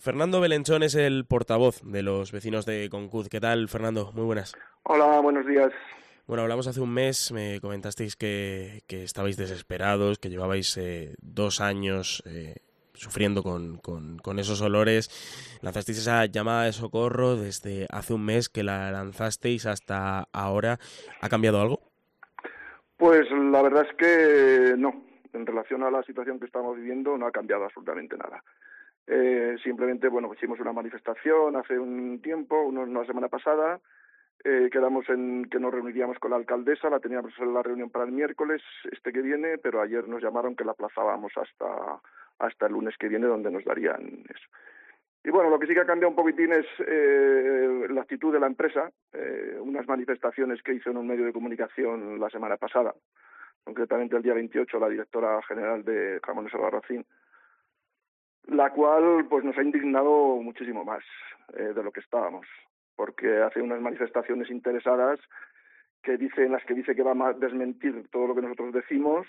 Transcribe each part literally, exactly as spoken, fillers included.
Fernando Belenchón es el portavoz de los vecinos de Concud. ¿Qué tal, Fernando? Muy buenas. Hola, buenos días. Bueno, hablamos hace un mes, me comentasteis que, que estabais desesperados, que llevabais eh, dos años eh, sufriendo con, con, con esos olores. Lanzasteis esa llamada de socorro desde hace un mes que la lanzasteis hasta ahora. ¿Ha cambiado algo? Pues la verdad es que no. En relación a la situación que estamos viviendo no ha cambiado absolutamente nada. Eh, simplemente, bueno, hicimos una manifestación hace un tiempo, una semana pasada. Eh, quedamos en que nos reuniríamos con la alcaldesa, la teníamos en la reunión para el miércoles este que viene, pero ayer nos llamaron que la aplazábamos hasta hasta el lunes que viene, donde nos darían eso. Y bueno, lo que sí que ha cambiado un poquitín es eh, la actitud de la empresa, eh, unas manifestaciones que hizo en un medio de comunicación la semana pasada, concretamente el día veintiocho, la directora general de Jamones Albarracín, la cual pues nos ha indignado muchísimo más eh, de lo que estábamos, porque hace unas manifestaciones interesadas que dice, en las que dice que va a desmentir todo lo que nosotros decimos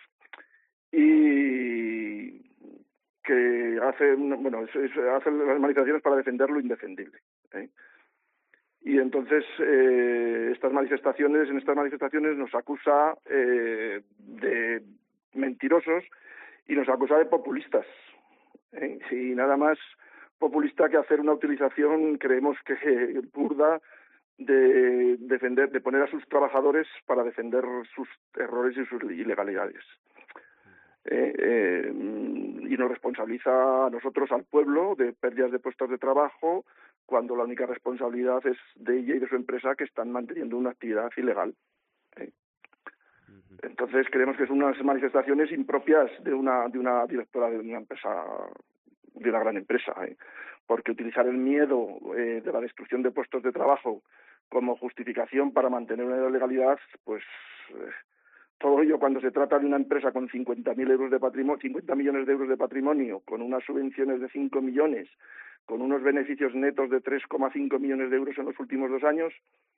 y que hace bueno es, es, hace las manifestaciones para defender lo indefendible, ¿eh? Y entonces eh, estas manifestaciones en estas manifestaciones nos acusa eh, de mentirosos y nos acusa de populistas, ¿eh? Y nada más populista que hacer una utilización, creemos que burda, de defender, de poner a sus trabajadores para defender sus errores y sus ilegalidades. Eh, eh, y nos responsabiliza a nosotros, al pueblo, de pérdidas de puestos de trabajo, cuando la única responsabilidad es de ella y de su empresa, que están manteniendo una actividad ilegal. Eh. Entonces creemos que son unas manifestaciones impropias de una de una directora de una empresa, de una gran empresa, eh. Porque utilizar el miedo eh, de la destrucción de puestos de trabajo como justificación para mantener una ilegalidad, pues eh, todo ello cuando se trata de una empresa con cincuenta mil euros de patrimonio, cincuenta millones de euros de patrimonio, con unas subvenciones de cinco millones, con unos beneficios netos de tres coma cinco millones de euros en los últimos dos años,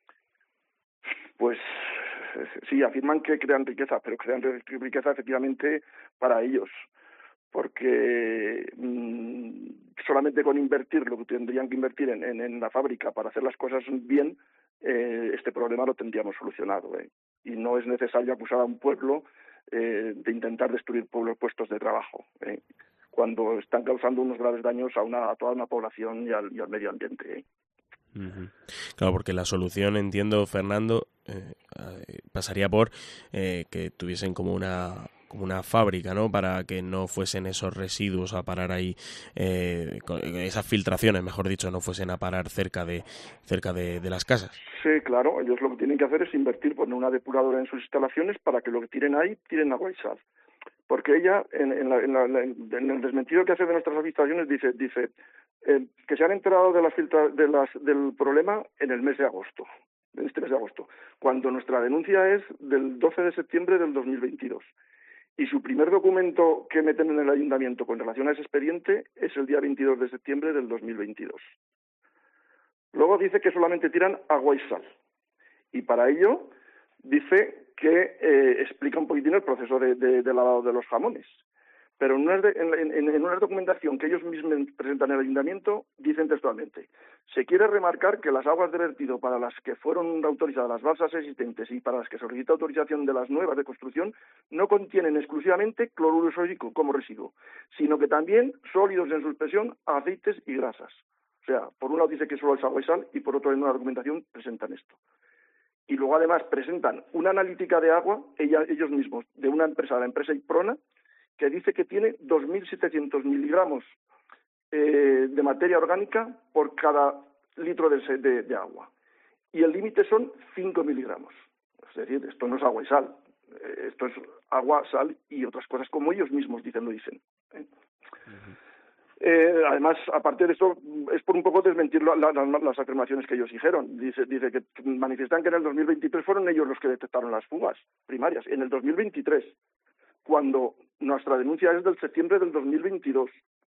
pues sí, afirman que crean riqueza, pero crean riqueza efectivamente para ellos, porque mmm, solamente con invertir lo que tendrían que invertir en, en, en la fábrica para hacer las cosas bien, eh, este problema lo tendríamos solucionado, ¿eh? Y no es necesario acusar a un pueblo eh, de intentar destruir pueblos, puestos de trabajo, ¿eh? Cuando están causando unos graves daños a, una, a toda una población y al, y al medio ambiente, ¿eh? Uh-huh. Claro, porque la solución, entiendo, Fernando, eh, pasaría por eh, que tuviesen como una como una fábrica, ¿no? Para que no fuesen esos residuos a parar ahí, eh, esas filtraciones, mejor dicho, no fuesen a parar cerca de cerca de, de las casas. Sí, claro, ellos lo que tienen que hacer es invertir, poner una depuradora en sus instalaciones para que lo que tiren ahí, tiren agua y sal. Porque ella, en, en, la, en, la, en el desmentido que hace de nuestras habitaciones, dice dice eh, que se han enterado de las filtra, de las, del problema en el mes de agosto, en este mes de agosto, cuando nuestra denuncia es del doce de septiembre del dos mil veintidós. Y su primer documento que meten en el ayuntamiento con relación a ese expediente es el día veintidós de septiembre del dos mil veintidós. Luego dice que solamente tiran agua y sal. Y para ello dice que eh, explica un poquitín el proceso de, de, de lavado de los jamones. Pero en una, en, en, en una documentación que ellos mismos presentan en el ayuntamiento, dicen textualmente: se quiere remarcar que las aguas de vertido para las que fueron autorizadas las balsas existentes y para las que solicita autorización de las nuevas de construcción no contienen exclusivamente cloruro sódico como residuo, sino que también sólidos en suspensión, aceites y grasas. O sea, por un lado dice que solo es agua y sal y por otro en una documentación presentan esto. Y luego además presentan una analítica de agua, ella, ellos mismos, de una empresa, la empresa Iprona, que dice que tiene dos mil setecientos miligramos eh, de materia orgánica por cada litro de, de, de agua. Y el límite son cinco miligramos. Es decir, esto no es agua y sal, eh, esto es agua, sal y otras cosas, como ellos mismos dicen, lo dicen, ¿eh? Uh-huh. Eh, además, aparte de eso, es por un poco desmentir la, la, las afirmaciones que ellos dijeron. Dice, dice que manifiestan que en el dos mil veintitrés fueron ellos los que detectaron las fugas primarias. En el dos mil veintitrés, cuando nuestra denuncia es del septiembre del dos mil veintidós.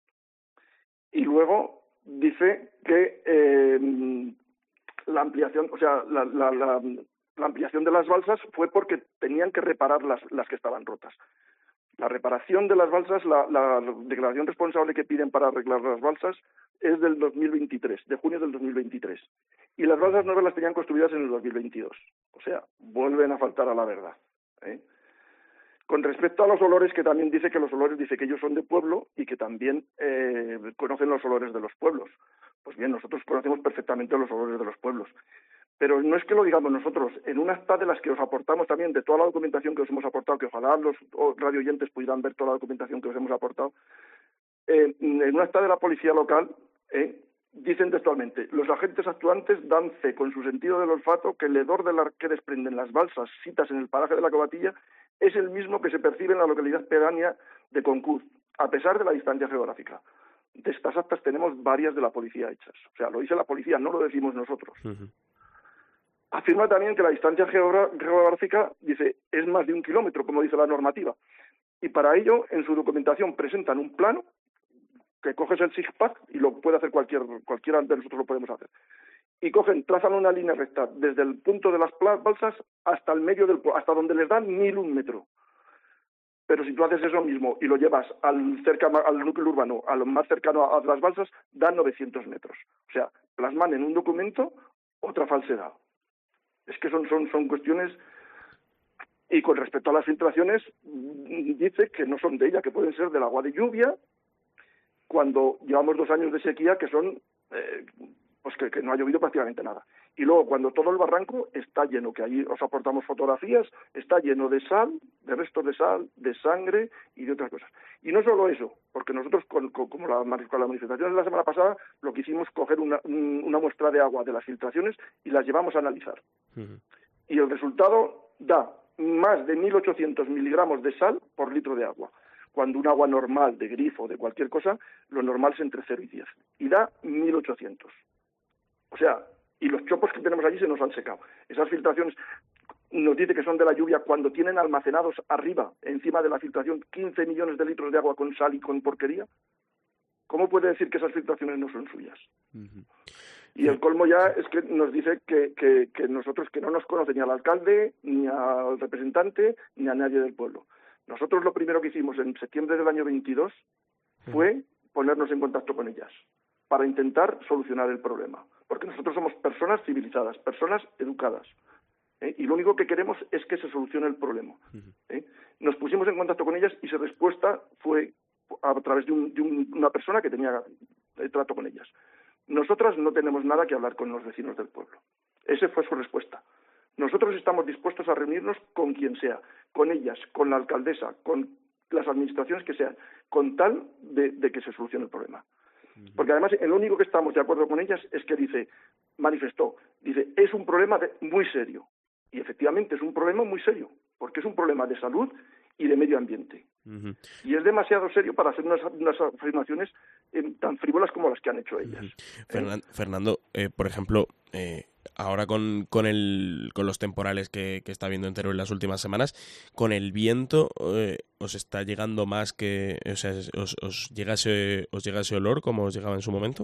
Y luego dice que eh, la ampliación, o sea, la, la, la, la ampliación de las balsas fue porque tenían que reparar las, las que estaban rotas. La reparación de las balsas, la, la declaración responsable que piden para arreglar las balsas, es del dos mil veintitrés, de junio del dos mil veintitrés. Y las balsas nuevas las tenían construidas en el dos mil veintidós. O sea, vuelven a faltar a la verdad, ¿eh? Con respecto a los olores, que también dice que los olores, dice que ellos son de pueblo y que también eh, conocen los olores de los pueblos. Pues bien, nosotros conocemos perfectamente los olores de los pueblos. Pero no es que lo digamos nosotros, en un acta de las que os aportamos también, de toda la documentación que os hemos aportado, que ojalá los radioyentes pudieran ver toda la documentación que os hemos aportado, eh, en un acta de la policía local, eh, dicen textualmente, los agentes actuantes dan fe con su sentido del olfato que el hedor del ar que desprenden las balsas sitas en el paraje de la Covatilla es el mismo que se percibe en la localidad pedánea de Concuz, a pesar de la distancia geográfica. De estas actas tenemos varias de la policía hechas. O sea, lo dice la policía, no lo decimos nosotros. Uh-huh. Afirma también que la distancia geográfica, dice, es más de un kilómetro, como dice la normativa. Y para ello, en su documentación presentan un plano que coges el SIGPAC y lo puede hacer cualquier, cualquiera de nosotros lo podemos hacer. Y cogen, trazan una línea recta desde el punto de las balsas hasta el medio del hasta donde les dan mil un metro. Pero si tú haces eso mismo y lo llevas al cerca al núcleo urbano, a lo más cercano a, a las balsas, dan novecientos metros. O sea, plasman en un documento otra falsedad. Es que son, son, son cuestiones. Y con respecto a las filtraciones, dice que no son de ella, que pueden ser del agua de lluvia, cuando llevamos dos años de sequía que son, eh, pues que, que no ha llovido prácticamente nada. Y luego cuando todo el barranco está lleno, que allí os aportamos fotografías, está lleno de sal, de restos de sal, de sangre y de otras cosas. Y no solo eso, porque nosotros con, con, como la, con la manifestación de la semana pasada, lo que hicimos coger una, una muestra de agua de las filtraciones y las llevamos a analizar. Uh-huh. Y el resultado da más de mil ochocientos miligramos de sal por litro de agua. Cuando un agua normal, de grifo, de cualquier cosa, lo normal es entre cero y diez. Y da mil ochocientos. O sea, y los chopos que tenemos allí se nos han secado. Esas filtraciones nos dice que son de la lluvia cuando tienen almacenados arriba, encima de la filtración, quince millones de litros de agua con sal y con porquería. ¿Cómo puede decir que esas filtraciones no son suyas? Uh-huh. Y el colmo ya es que nos dice que, que, que nosotros, que no nos conoce ni al alcalde, ni al representante, ni a nadie del pueblo. Nosotros lo primero que hicimos en septiembre del año veintidós fue ponernos en contacto con ellas para intentar solucionar el problema. Porque nosotros somos personas civilizadas, personas educadas. ¿eh? Y lo único que queremos es que se solucione el problema. ¿eh? Nos pusimos en contacto con ellas y su respuesta fue a través de, un, de un, una persona que tenía trato con ellas. Nosotras no tenemos nada que hablar con los vecinos del pueblo. Esa fue su respuesta. Nosotros estamos dispuestos a reunirnos con quien sea, con ellas, con la alcaldesa, con las administraciones que sean, con tal de, de que se solucione el problema. Porque además el único que estamos de acuerdo con ellas es que dice, manifestó, dice, es un problema de, muy serio. Y efectivamente es un problema muy serio, porque es un problema de salud y de medio ambiente. Uh-huh. Y es demasiado serio para hacer unas, unas afirmaciones eh, tan frívolas como las que han hecho ellas. Uh-huh. Fernan- ¿Eh? Fernando, eh, por ejemplo, eh, ahora con, con, el, con los temporales que, que está habiendo en Teruel en las últimas semanas, con el viento, eh, ¿os está llegando más que, o sea, os, os, llega ese, os llega ese olor como os llegaba en su momento?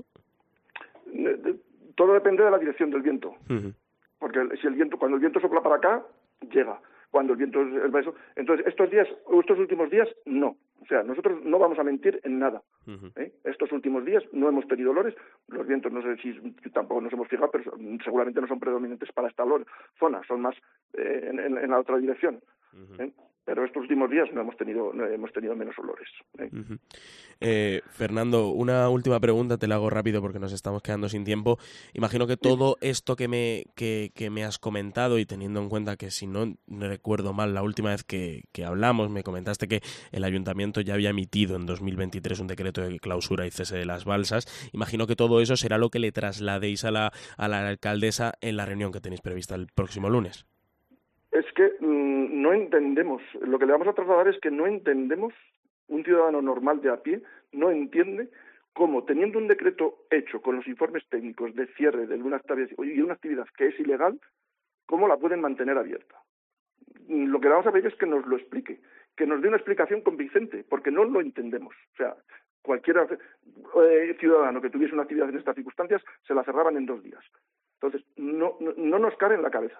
Todo depende de la dirección del viento. Uh-huh. Porque si el viento, cuando el viento sopla para acá, llega. Cuando el viento es el beso. Entonces, estos días, estos últimos días, no. O sea, nosotros no vamos a mentir en nada. Uh-huh. ¿eh? Estos últimos días no hemos tenido olores. Los vientos, no sé si tampoco nos hemos fijado, pero seguramente no son predominantes para esta zona, son más eh, en, en, en la otra dirección. Uh-huh. ¿eh? Pero estos últimos días no hemos tenido, no hemos tenido menos olores. ¿eh? Uh-huh. Eh, Fernando, una última pregunta, te la hago rápido porque nos estamos quedando sin tiempo. Imagino que todo esto que me, que, que me has comentado, y teniendo en cuenta que, si no recuerdo mal, la última vez que, que hablamos me comentaste que el ayuntamiento ya había emitido en dos mil veintitrés un decreto de clausura y cese de las balsas. Imagino que todo eso será lo que le trasladéis a la, a la alcaldesa en la reunión que tenéis prevista el próximo lunes. Es que mmm, no entendemos, lo que le vamos a trasladar es que no entendemos, un ciudadano normal de a pie no entiende cómo, teniendo un decreto hecho con los informes técnicos de cierre de una actividad, y una actividad que es ilegal, cómo la pueden mantener abierta. Lo que le vamos a pedir es que nos lo explique, que nos dé una explicación convincente, porque no lo entendemos. O sea, cualquier eh, ciudadano que tuviese una actividad en estas circunstancias se la cerraban en dos días. Entonces, no, no, no nos cabe en la cabeza.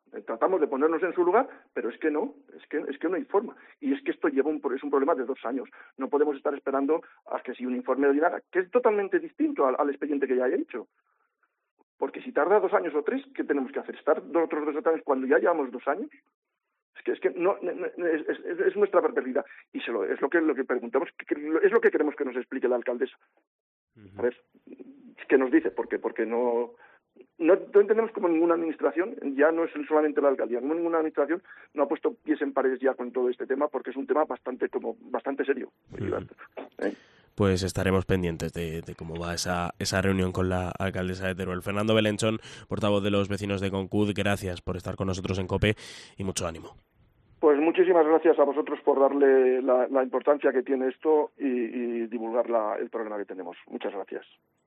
Eh, Tratamos de ponernos en su lugar, pero es que no, es que es que no hay forma. Y es que esto lleva un, es un problema de dos años. No podemos estar esperando a que si un informe de haga, que es totalmente distinto al, al expediente que ya haya hecho. Porque si tarda dos años o tres, ¿qué tenemos que hacer? ¿Estar dos, otros dos años cuando ya llevamos dos años? Es que es que no, no, no es, es, es nuestra perversidad. Y se lo, es lo que lo que preguntamos, que, es lo que queremos que nos explique la alcaldesa. A ver, ¿qué nos dice? Porque porque no, no, no entendemos como ninguna administración, ya no es solamente la alcaldía, como ninguna administración no ha puesto pies en paredes ya con todo este tema, porque es un tema bastante como bastante serio. ¿Eh? Pues estaremos pendientes de, de cómo va esa, esa reunión con la alcaldesa de Teruel. Fernando Belenchón, portavoz de los vecinos de Concud, gracias por estar con nosotros en COPE y mucho ánimo. Pues muchísimas gracias a vosotros por darle la, la importancia que tiene esto y, y divulgar la, el programa que tenemos. Muchas gracias.